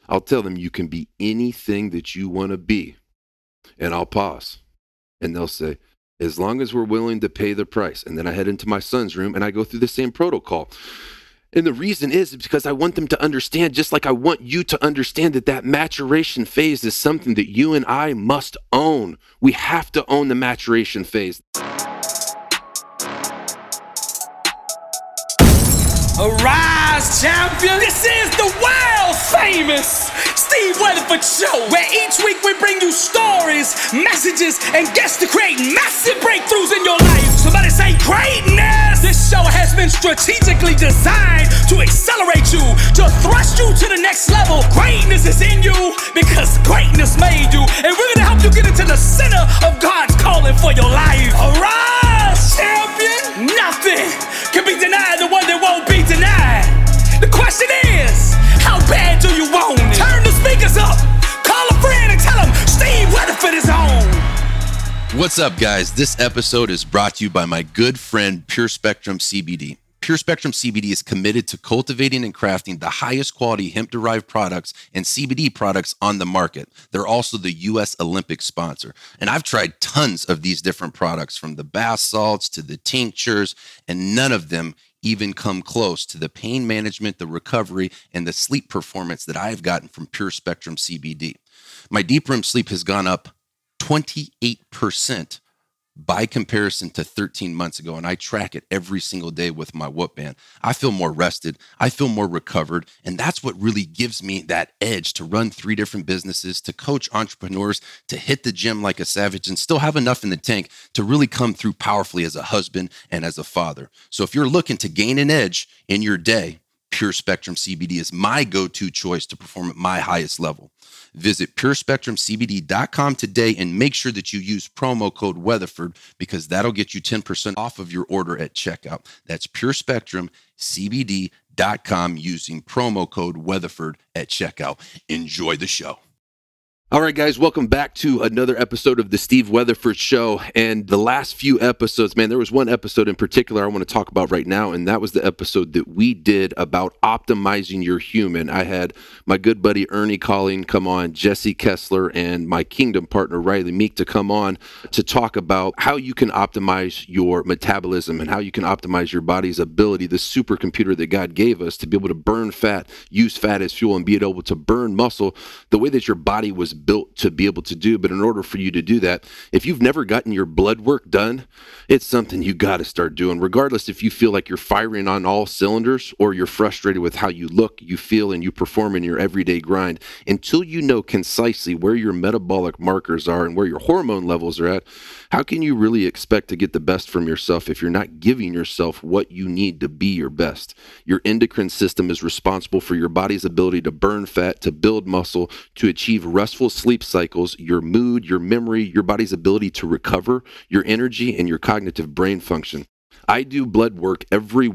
I'll tell them you can be anything that you want to be. And I'll pause. And they'll say, as long as we're willing to pay the price. And then I head into my son's room and I go through the same protocol. And the reason is because I want them to understand, just like I want you to understand, that maturation phase is something that you and I must own. We have to own the maturation phase. Arise, champion! This is the world famous Steve Weatherford Show, where each week we bring you stories, messages, and guests to create massive breakthroughs in your life. Somebody say greatness! This show has been strategically designed to accelerate you, to thrust you to the next level. Greatness is in you because greatness made you, and we're gonna help you get into the center of God's calling for your life. Arise, champion! Nothing can be denied the one that won't be denied. The question is, how bad do you want it? Turn the speakers up, call a friend and tell them Steve Weatherford is on. What's up, guys? This episode is brought to you by my good friend Pure Spectrum CBD. Pure Spectrum CBD is committed to cultivating and crafting the highest quality hemp-derived products and CBD products on the market. They're also the U.S. Olympic sponsor. And I've tried tons of these different products, from the bath salts to the tinctures, and none of them even come close to the pain management, the recovery, and the sleep performance that I've gotten from Pure Spectrum CBD. My deep REM sleep has gone up 28% by comparison to 13 months ago, and I track it every single day with my Whoop band. I feel more rested, I feel more recovered, and that's what really gives me that edge to run 3 different businesses, to coach entrepreneurs, to hit the gym like a savage, and still have enough in the tank to really come through powerfully as a husband and as a father. So if you're looking to gain an edge in your day, Pure Spectrum CBD is my go-to choice to perform at my highest level. Visit PureSpectrumCBD.com today and make sure that you use promo code Weatherford, because that'll get you 10% off of your order at checkout. That's PureSpectrumCBD.com using promo code Weatherford at checkout. Enjoy the show. All right, guys, welcome back to another episode of the Steve Weatherford Show. And the last few episodes, man, there was one episode in particular I want to talk about right now, and that was the episode that we did about optimizing your human. I had my good buddy Ernie Colleen come on, Jesse Kessler, and my kingdom partner Riley Meek to come on to talk about how you can optimize your metabolism and how you can optimize your body's ability, the supercomputer that God gave us, to be able to burn fat, use fat as fuel, and be able to burn muscle the way that your body was built to be able to do. But in order for you to do that, if you've never gotten your blood work done, it's something you got to start doing, regardless if you feel like you're firing on all cylinders or you're frustrated with how you look, you feel, and you perform in your everyday grind. Until you know concisely where your metabolic markers are and where your hormone levels are at, how can you really expect to get the best from yourself if you're not giving yourself what you need to be your best? Your endocrine system is responsible for your body's ability to burn fat, to build muscle, to achieve restful sleep cycles, your mood, your memory, your body's ability to recover, your energy, and your cognitive brain function. I do blood work every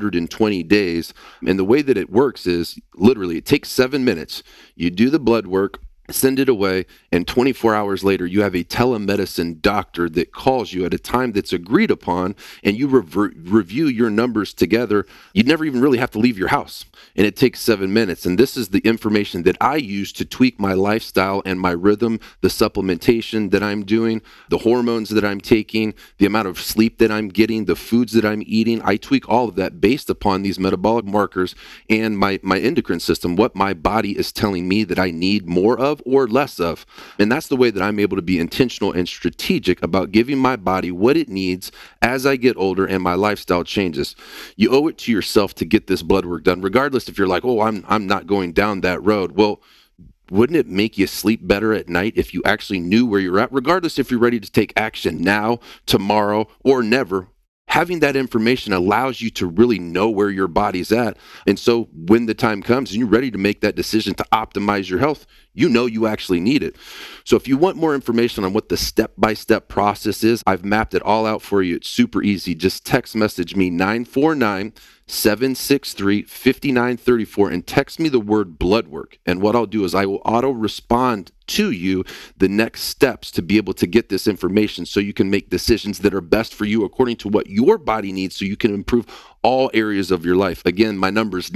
120 days, and the way that it works is literally it takes 7 minutes. You do the blood work, send it away, and 24 hours later, you have a telemedicine doctor that calls you at a time that's agreed upon, and you review your numbers together. You'd never even really have to leave your house, and it takes 7 minutes. And this is the information that I use to tweak my lifestyle and my rhythm, the supplementation that I'm doing, the hormones that I'm taking, the amount of sleep that I'm getting, the foods that I'm eating. I tweak all of that based upon these metabolic markers and my endocrine system, what my body is telling me that I need more of or less of. And that's the way that I'm able to be intentional and strategic about giving my body what it needs as I get older and my lifestyle changes. You owe it to yourself to get this blood work done, regardless if you're like, oh, I'm not going down that road. Well, wouldn't it make you sleep better at night if you actually knew where you're at, regardless if you're ready to take action now, tomorrow, or never? Having that information allows you to really know where your body's at. And so when the time comes and you're ready to make that decision to optimize your health, you know you actually need it. So if you want more information on what the step-by-step process is, I've mapped it all out for you. It's super easy. Just text message me 949-763-5934 and text me the word blood work. And what I'll do is I will auto respond to you the next steps to be able to get this information so you can make decisions that are best for you according to what your body needs so you can improve all areas of your life. Again, my number is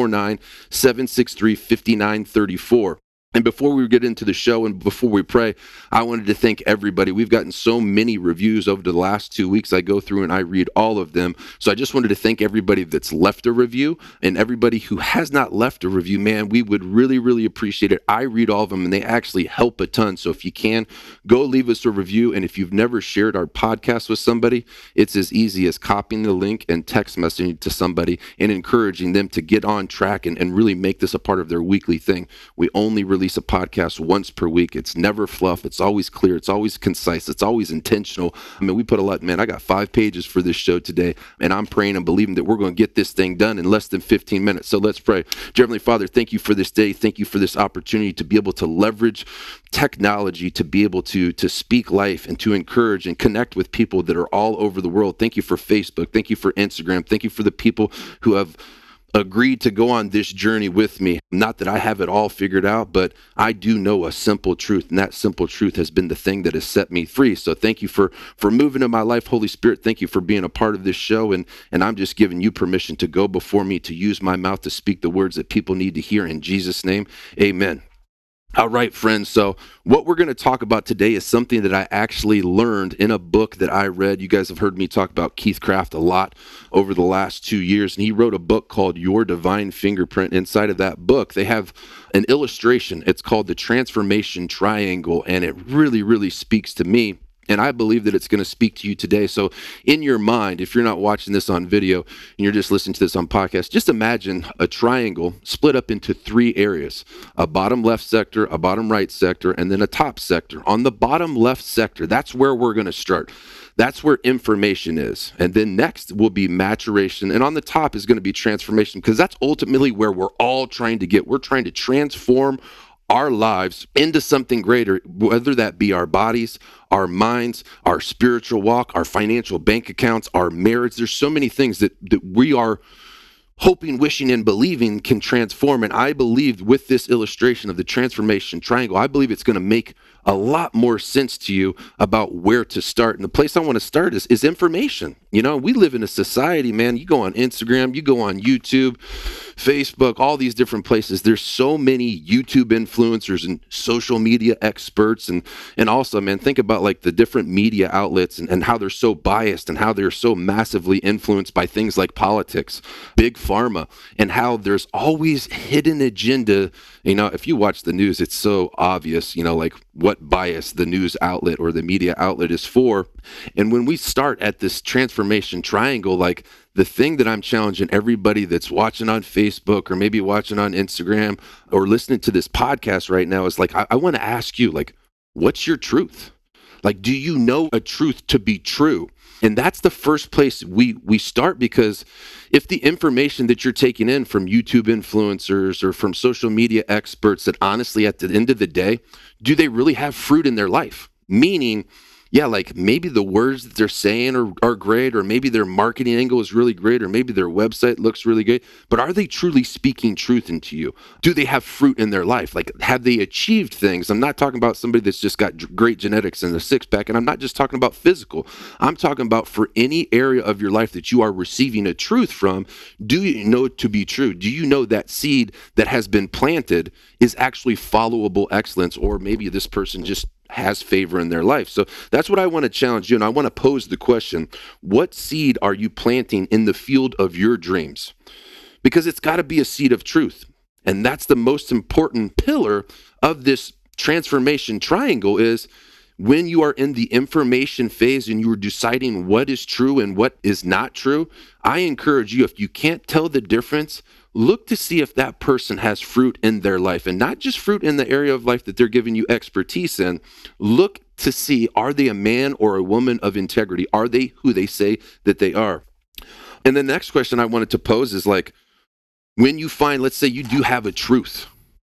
949-763-5934. And before we get into the show and before we pray, I wanted to thank everybody. We've gotten so many reviews over the last 2 weeks. I go through and I read all of them. So I just wanted to thank everybody that's left a review and everybody who has not left a review. Man, we would really, really appreciate it. I read all of them and they actually help a ton. So if you can, go leave us a review. And if you've never shared our podcast with somebody, it's as easy as copying the link and text messaging to somebody and encouraging them to get on track and really make this a part of their weekly thing. We only release a podcast once per week. It's never fluff. It's always clear. It's always concise. It's always intentional. I mean, we put a lot, man, I got 5 pages for this show today, and I'm praying and believing that we're going to get this thing done in less than 15 minutes. So let's pray. Dear Heavenly Father, thank you for this day. Thank you for this opportunity to be able to leverage technology to be able to speak life and to encourage and connect with people that are all over the world. Thank you for Facebook. Thank you for Instagram. Thank you for the people who have agreed to go on this journey with me. Not that I have it all figured out, but I do know a simple truth, and that simple truth has been the thing that has set me free. So thank you for moving in my life, Holy Spirit. Thank you for being a part of this show, and I'm just giving you permission to go before me, to use my mouth to speak the words that people need to hear. In Jesus' name, amen. All right, friends. So what we're going to talk about today is something that I actually learned in a book that I read. You guys have heard me talk about Keith Craft a lot over the last 2 years, and he wrote a book called Your Divine Fingerprint. Inside of that book, they have an illustration. It's called the Transformation Triangle, and it really, really speaks to me. And I believe that it's going to speak to you today. So in your mind, if you're not watching this on video and you're just listening to this on podcast, just imagine a triangle split up into 3 areas: a bottom left sector, a bottom right sector, and then a top sector. On the bottom left sector, that's where we're going to start. That's where information is. And then next will be maturation. And on the top is going to be transformation, because that's ultimately where we're all trying to get. We're trying to transform our lives into something greater, whether that be our bodies, our minds, our spiritual walk, our financial bank accounts, our marriage. There's so many things that we are hoping, wishing, and believing can transform. And I believe with this illustration of the transformation triangle, I believe it's going to make a lot more sense to you about where to start. And the place I want to start is information. You know, we live in a society, man. You go on Instagram, you go on YouTube, Facebook, all these different places. There's so many YouTube influencers and social media experts. And also, man, think about like the different media outlets and how they're so biased and how they're so massively influenced by things like politics, big pharma, and how there's always hidden agenda. You know, if you watch the news, it's so obvious, you know, like what bias the news outlet or the media outlet is for. And when we start at this transformation triangle, like the thing that I'm challenging everybody that's watching on Facebook or maybe watching on Instagram or listening to this podcast right now is like, I want to ask you, like, what's your truth? Like, do you know a truth to be true? And that's the first place we start, because if the information that you're taking in from YouTube influencers or from social media experts, that honestly, at the end of the day, do they really have fruit in their life? Meaning, yeah, like maybe the words that they're saying are great, or maybe their marketing angle is really great, or maybe their website looks really good, but are they truly speaking truth into you? Do they have fruit in their life? Like, have they achieved things? I'm not talking about somebody that's just got great genetics and a six-pack, and I'm not just talking about physical. I'm talking about for any area of your life that you are receiving a truth from, do you know it to be true? Do you know that seed that has been planted is actually followable excellence, or maybe this person just has favor in their life? So that's what I want to challenge you. And I want to pose the question, what seed are you planting in the field of your dreams? Because it's got to be a seed of truth. And that's the most important pillar of this transformation triangle, is when you are in the information phase and you are deciding what is true and what is not true, I encourage you, if you can't tell the difference, look to see if that person has fruit in their life, and not just fruit in the area of life that they're giving you expertise in. Look to see, are they a man or a woman of integrity? Are they who they say that they are? And the next question I wanted to pose is, like, when you find, let's say you do have a truth,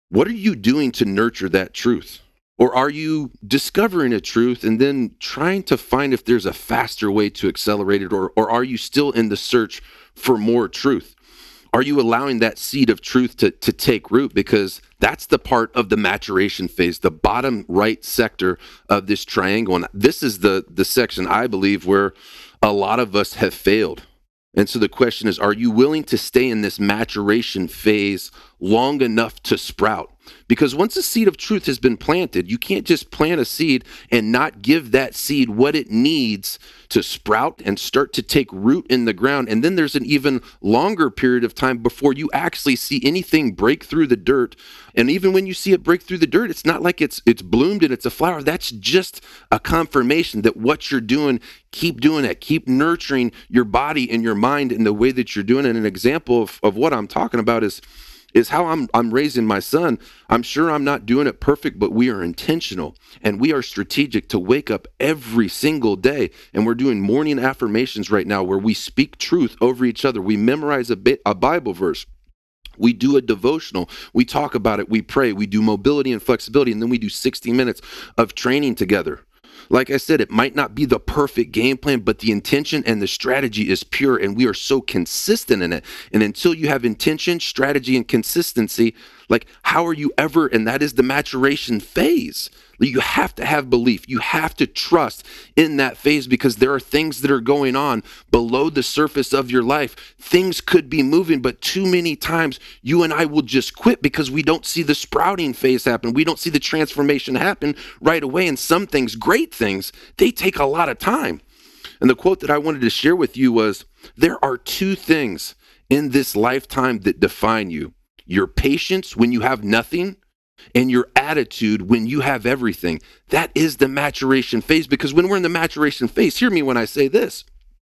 What are you doing to nurture that truth? Or are you discovering a truth and then trying to find if there's a faster way to accelerate it? Or are you still in the search for more truth? Are you allowing that seed of truth to take root? Because that's the part of the maturation phase, the bottom right sector of this triangle. And this is the section, I believe, where a lot of us have failed. And so the question is, are you willing to stay in this maturation phase long enough to sprout? Because once a seed of truth has been planted, you can't just plant a seed and not give that seed what it needs to sprout and start to take root in the ground. And then there's an even longer period of time before you actually see anything break through the dirt. And even when you see it break through the dirt, it's not like it's bloomed and it's a flower. That's just a confirmation that what you're doing, keep doing it. Keep nurturing your body and your mind in the way that you're doing it. And an example of what I'm talking about is how I'm raising my son. I'm sure I'm not doing it perfect, but we are intentional and we are strategic to wake up every single day. And we're doing morning affirmations right now where we speak truth over each other. We memorize a Bible verse. We do a devotional. We talk about it. We pray. We do mobility and flexibility. And then we do 60 minutes of training together. Like I said, it might not be the perfect game plan, but the intention and the strategy is pure, and we are so consistent in it. And until you have intention, strategy, and consistency, like how are you ever, and that is the maturation phase. You have to have belief. You have to trust in that phase because there are things that are going on below the surface of your life. Things could be moving, but too many times you and I will just quit because we don't see the sprouting phase happen. We don't see the transformation happen right away. And some things, great things, they take a lot of time. And the quote that I wanted to share with you was, there are two things in this lifetime that define you: your patience when you have nothing, and your attitude when you have everything. That is the maturation phase, because when we're in the maturation phase, hear me when I say this,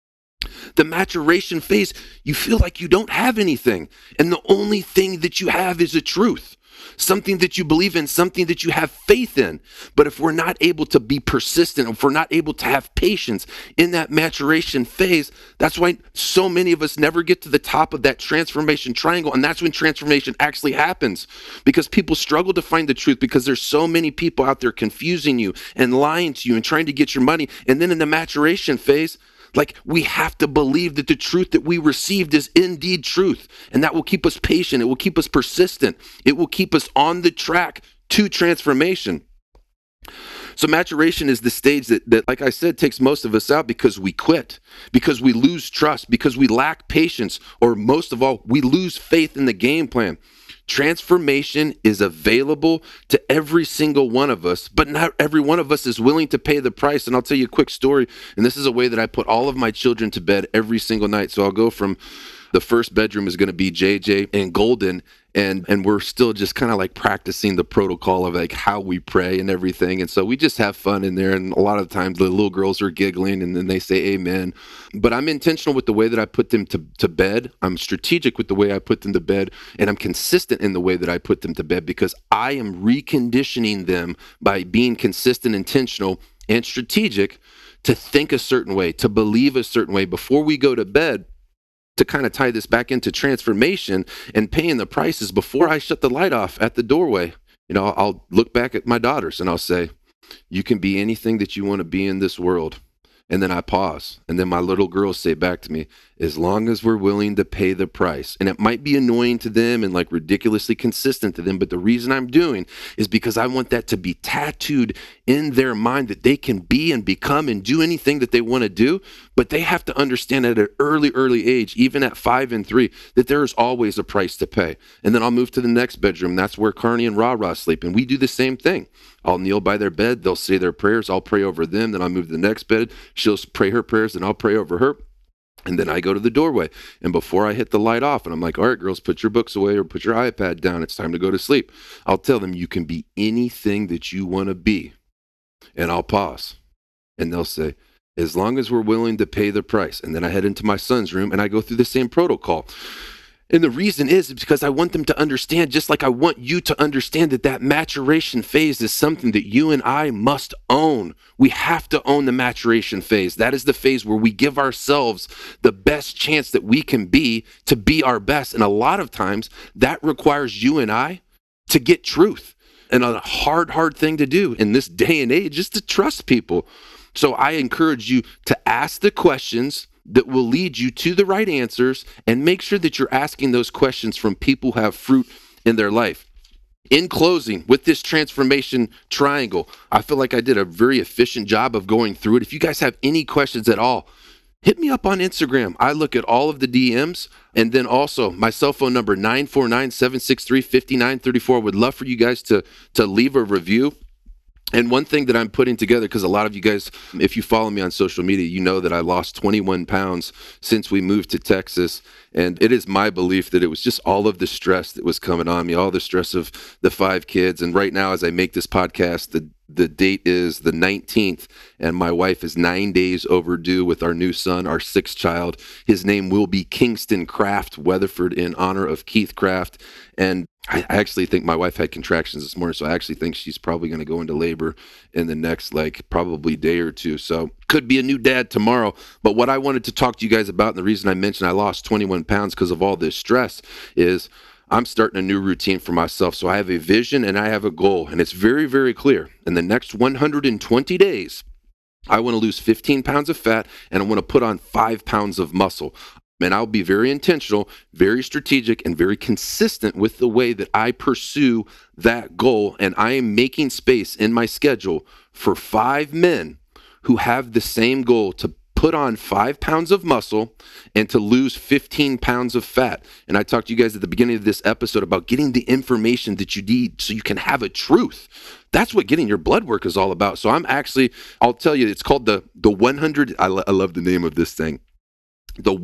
the maturation phase, you feel like you don't have anything. And the only thing that you have is a truth, something that you believe in, something that you have faith in. But if we're not able to be persistent, if we're not able to have patience in that maturation phase, that's why so many of us never get to the top of that transformation triangle. And that's when transformation actually happens, because people struggle to find the truth because there's so many people out there confusing you and lying to you and trying to get your money. And then in the maturation phase, like, we have to believe that the truth that we received is indeed truth. And that will keep us patient. It will keep us persistent. It will keep us on the track to transformation. So maturation is the stage that, like I said, takes most of us out because we quit, because we lose trust, because we lack patience, or most of all, we lose faith in the game plan. Transformation is available to every single one of us, but not every one of us is willing to pay the price. And I'll tell you a quick story. And this is a way that I put all of my children to bed every single night. So I'll go from the first bedroom is going to be JJ and Golden. And we're still just kind of like practicing the protocol of like how we pray and everything. And so we just have fun in there. And a lot of times the little girls are giggling and then they say amen. But I'm intentional with the way that I put them to bed. I'm strategic with the way I put them to bed. And I'm consistent in the way that I put them to bed, because I am reconditioning them by being consistent, intentional, and strategic to think a certain way, to believe a certain way before we go to bed. To kind of tie this back into transformation and paying the prices, before I shut the light off at the doorway, I'll look back at my daughters and I'll say, you can be anything that you want to be in this world. And then I pause. And then my little girls say back to me, as long as we're willing to pay the price. And it might be annoying to them and like ridiculously consistent to them. But the reason I'm doing is because I want that to be tattooed in their mind, that they can be and become and do anything that they want to do. But they have to understand at an early age, even at 5 and 3, that there is always a price to pay. And then I'll move to the next bedroom. That's where Carney and Ra sleep. And we do the same thing. I'll kneel by their bed. They'll say their prayers. I'll pray over them. Then I'll move to the next bed. She'll pray her prayers and I'll pray over her. And then I go to the doorway. And before I hit the light off, and I'm like, all right, girls, put your books away or put your iPad down. It's time to go to sleep. I'll tell them, you can be anything that you want to be. And I'll pause. And they'll say, as long as we're willing to pay the price. And then I head into my son's room and I go through the same protocol. And the reason is because I want them to understand, just like I want you to understand, that maturation phase is something that you and I must own. We have to own the maturation phase. That is the phase where we give ourselves the best chance that we can be to be our best. And a lot of times that requires you and I to get truth. And a hard thing to do in this day and age is to trust people. So I encourage you to ask the questions that will lead you to the right answers, and make sure that you're asking those questions from people who have fruit in their life. In closing, with this transformation triangle, I feel like I did a very efficient job of going through it. If you guys have any questions at all, hit me up on Instagram. I look at all of the DMs, and then also my cell phone number, 949-763-5934. Would love for you guys to leave a review. And one thing that I'm putting together, because a lot of you guys, if you follow me on social media, you know that I lost 21 pounds since we moved to Texas. And it is my belief that it was just all of the stress that was coming on me, all the stress of the 5 kids. And right now, as I make this podcast, the date is the 19th, and my wife is 9 days overdue with our new son, our 6th child. His name will be Kingston Craft Weatherford, in honor of Keith Craft. And I actually think my wife had contractions this morning, so I actually think she's probably going to go into labor in the next, probably day or two. So could be a new dad tomorrow. But what I wanted to talk to you guys about, and the reason I mentioned I lost 21 pounds because of all this stress, is I'm starting a new routine for myself. So I have a vision and I have a goal, and it's very, very clear. In the next 120 days, I want to lose 15 pounds of fat, and I want to put on 5 pounds of muscle. And I'll be very intentional, very strategic, and very consistent with the way that I pursue that goal. And I am making space in my schedule for 5 men who have the same goal, to put on 5 pounds of muscle and to lose 15 pounds of fat. And I talked to you guys at the beginning of this episode about getting the information that you need so you can have a truth. That's what getting your blood work is all about. So I'll tell you, it's called the 100, I love the name of this thing. The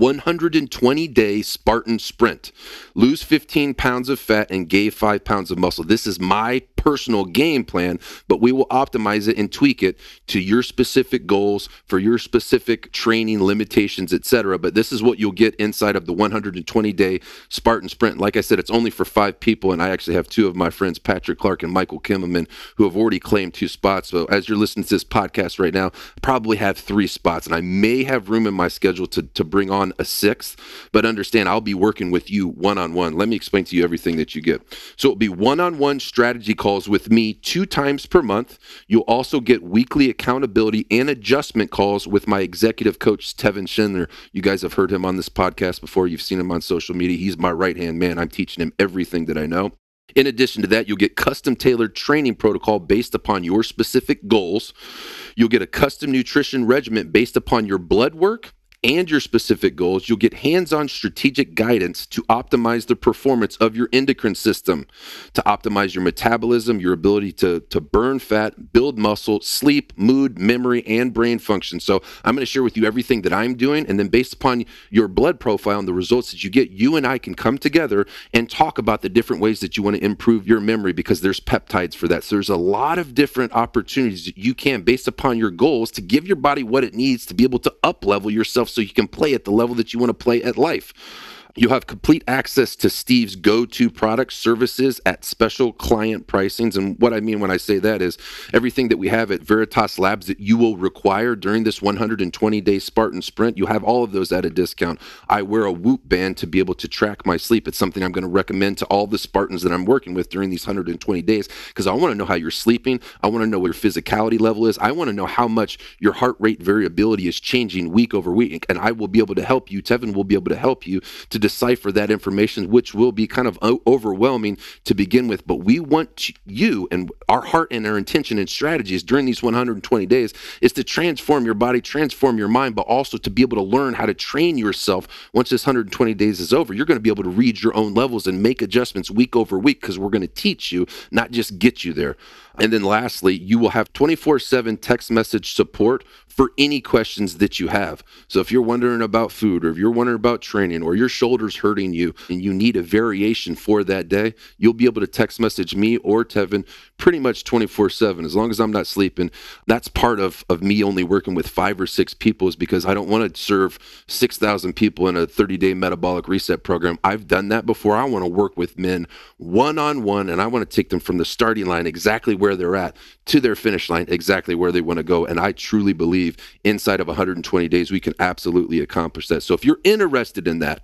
120-day Spartan Sprint. Lose 15 pounds of fat and gain 5 pounds of muscle. This is my personal game plan, but we will optimize it and tweak it to your specific goals, for your specific training limitations, etc. But this is what you'll get inside of the 120-day Spartan Sprint. Like I said, it's only for 5 people, and I actually have 2 of my friends, Patrick Clark and Michael Kimmelman, who have already claimed 2 spots. So as you're listening to this podcast right now, probably have 3 spots, and I may have room in my schedule to bring on a 6th, but understand I'll be working with you one-on-one. Let me explain to you everything that you get. So it'll be one-on-one strategy calls with me 2 times per month. You'll also get weekly accountability and adjustment calls with my executive coach, Tevin Schindler. You guys have heard him on this podcast before. You've seen him on social media. He's my right-hand man. I'm teaching him everything that I know. In addition to that, you'll get custom-tailored training protocol based upon your specific goals. You'll get a custom nutrition regimen based upon your blood work and your specific goals. You'll get hands-on strategic guidance to optimize the performance of your endocrine system, to optimize your metabolism, your ability to burn fat, build muscle, sleep, mood, memory, and brain function. So I'm going to share with you everything that I'm doing, and then based upon your blood profile and the results that you get, you and I can come together and talk about the different ways that you want to improve your memory, because there's peptides for that. So there's a lot of different opportunities that you can, based upon your goals, to give your body what it needs to be able to up-level yourself so you can play at the level that you want to play at life. You'll have complete access to Steve's go-to product services at special client pricings. And what I mean when I say that is everything that we have at Veritas Labs that you will require during this 120-day Spartan Sprint, you have all of those at a discount. I wear a Whoop band to be able to track my sleep. It's something I'm going to recommend to all the Spartans that I'm working with during these 120 days, because I want to know how you're sleeping. I want to know what your physicality level is. I want to know how much your heart rate variability is changing week over week. And I will be able to help you. Tevin will be able to help you to decipher that information, which will be kind of overwhelming to begin with. But we want you, and our heart and our intention and strategies during these 120 days is to transform your body, transform your mind, but also to be able to learn how to train yourself. Once this 120 days is over, you're going to be able to read your own levels and make adjustments week over week, because we're going to teach you, not just get you there. And then lastly, you will have 24/7 text message support for any questions that you have. So if you're wondering about food, or if you're wondering about training, or your shoulder's hurting you and you need a variation for that day, you'll be able to text message me or Tevin pretty much 24/7, as long as I'm not sleeping. That's part of me only working with 5 or 6 people, is because I don't want to serve 6,000 people in a 30-day metabolic reset program. I've done that before. I want to work with men one-on-one, and I want to take them from the starting line exactly where they're at to their finish line exactly where they want to go. And I truly believe inside of 120 days, we can absolutely accomplish that. So if you're interested in that,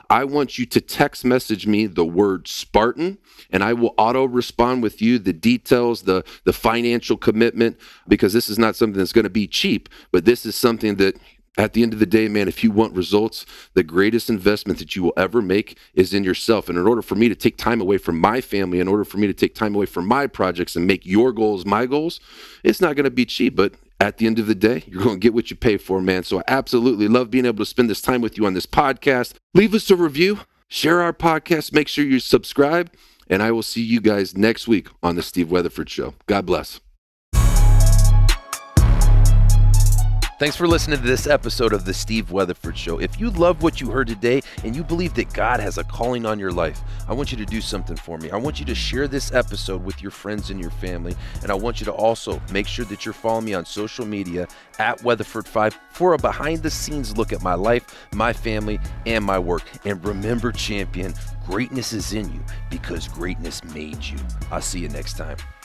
I want you to text message me the word Spartan, and I will auto respond with you the details, the financial commitment, because this is not something that's going to be cheap, but this is something that at the end of the day, man, if you want results, the greatest investment that you will ever make is in yourself. And in order for me to take time away from my family, in order for me to take time away from my projects and make your goals my goals, it's not going to be cheap, but at the end of the day, you're going to get what you pay for, man. So I absolutely love being able to spend this time with you on this podcast. Leave us a review, share our podcast, make sure you subscribe, and I will see you guys next week on the Steve Weatherford Show. God bless. Thanks for listening to this episode of the Steve Weatherford Show. If you love what you heard today and you believe that God has a calling on your life, I want you to do something for me. I want you to share this episode with your friends and your family. And I want you to also make sure that you're following me on social media at Weatherford5 for a behind the scenes look at my life, my family, and my work. And remember, champion, greatness is in you because greatness made you. I'll see you next time.